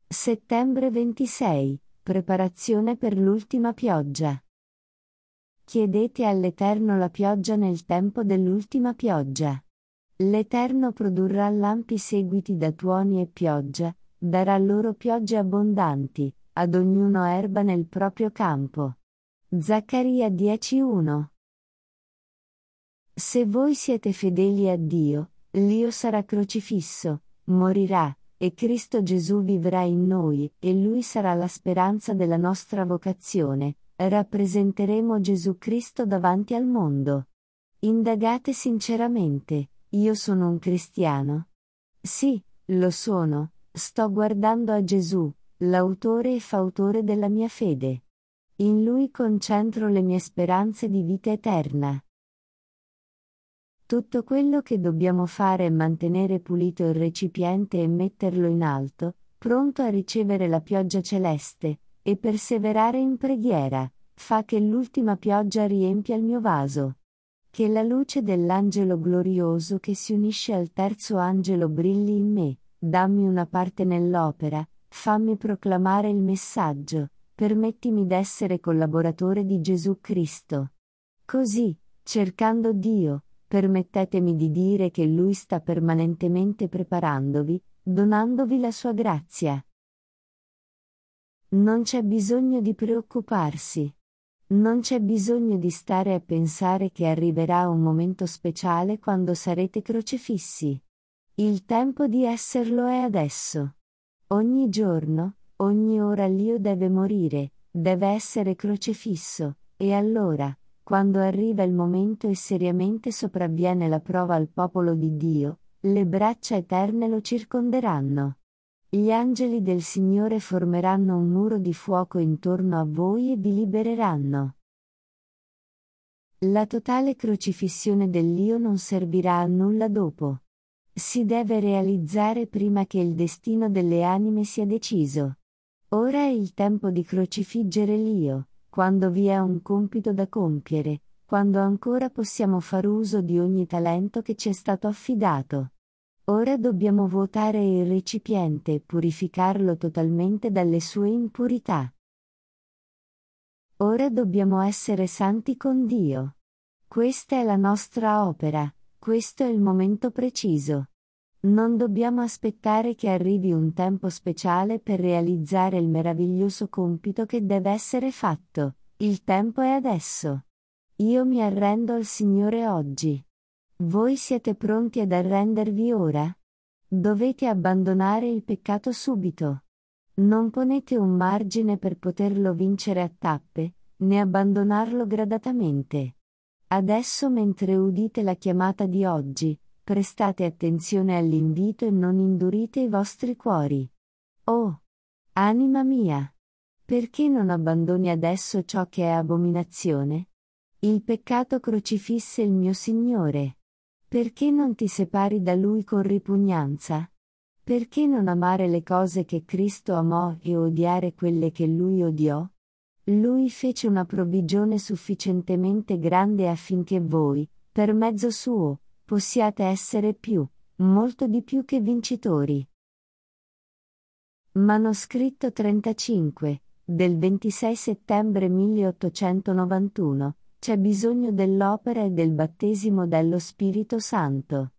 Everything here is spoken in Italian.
Settembre 26. Preparazione per l'ultima pioggia. Chiedete all'Eterno la pioggia nel tempo dell'ultima pioggia. L'Eterno produrrà lampi seguiti da tuoni e pioggia, darà loro piogge abbondanti, ad ognuno erba nel proprio campo. Zaccaria 10:1. Se voi siete fedeli a Dio, l'Io sarà crocifisso, morirà, e Cristo Gesù vivrà in noi, e Lui sarà la speranza della nostra vocazione. Rappresenteremo Gesù Cristo davanti al mondo. Indagate sinceramente: io sono un cristiano? Sì, lo sono, sto guardando a Gesù, l'autore e fautore della mia fede. In Lui concentro le mie speranze di vita eterna. Tutto quello che dobbiamo fare è mantenere pulito il recipiente e metterlo in alto, pronto a ricevere la pioggia celeste, e perseverare in preghiera. Fa che l'ultima pioggia riempia il mio vaso. Che la luce dell'angelo glorioso che si unisce al terzo angelo brilli in me, dammi una parte nell'opera, fammi proclamare il messaggio, permettimi d'essere collaboratore di Gesù Cristo. Così, cercando Dio, permettetemi di dire che Lui sta permanentemente preparandovi, donandovi la sua grazia. Non c'è bisogno di preoccuparsi. Non c'è bisogno di stare a pensare che arriverà un momento speciale quando sarete crocefissi. Il tempo di esserlo è adesso. Ogni giorno, ogni ora l'Io deve morire, deve essere crocefisso, e allora, quando arriva il momento e seriamente sopravviene la prova al popolo di Dio, le braccia eterne lo circonderanno. Gli angeli del Signore formeranno un muro di fuoco intorno a voi e vi libereranno. La totale crocifissione dell'Io non servirà a nulla dopo. Si deve realizzare prima che il destino delle anime sia deciso. Ora è il tempo di crocifiggere l'Io, quando vi è un compito da compiere, quando ancora possiamo far uso di ogni talento che ci è stato affidato. Ora dobbiamo vuotare il recipiente e purificarlo totalmente dalle sue impurità. Ora dobbiamo essere santi con Dio. Questa è la nostra opera, questo è il momento preciso. Non dobbiamo aspettare che arrivi un tempo speciale per realizzare il meraviglioso compito che deve essere fatto. Il tempo è adesso. Io mi arrendo al Signore oggi. Voi siete pronti ad arrendervi ora? Dovete abbandonare il peccato subito. Non ponete un margine per poterlo vincere a tappe, né abbandonarlo gradatamente. Adesso, mentre udite la chiamata di oggi, prestate attenzione all'invito e non indurite i vostri cuori. Oh, anima mia! Perché non abbandoni adesso ciò che è abominazione? Il peccato crocifisse il mio Signore. Perché non ti separi da Lui con ripugnanza? Perché non amare le cose che Cristo amò e odiare quelle che Lui odiò? Lui fece una provvigione sufficientemente grande affinché voi, per mezzo suo, possiate essere molto di più che vincitori. Manoscritto 35, del 26 settembre 1891. C'è bisogno dell'opera e del battesimo dello Spirito Santo.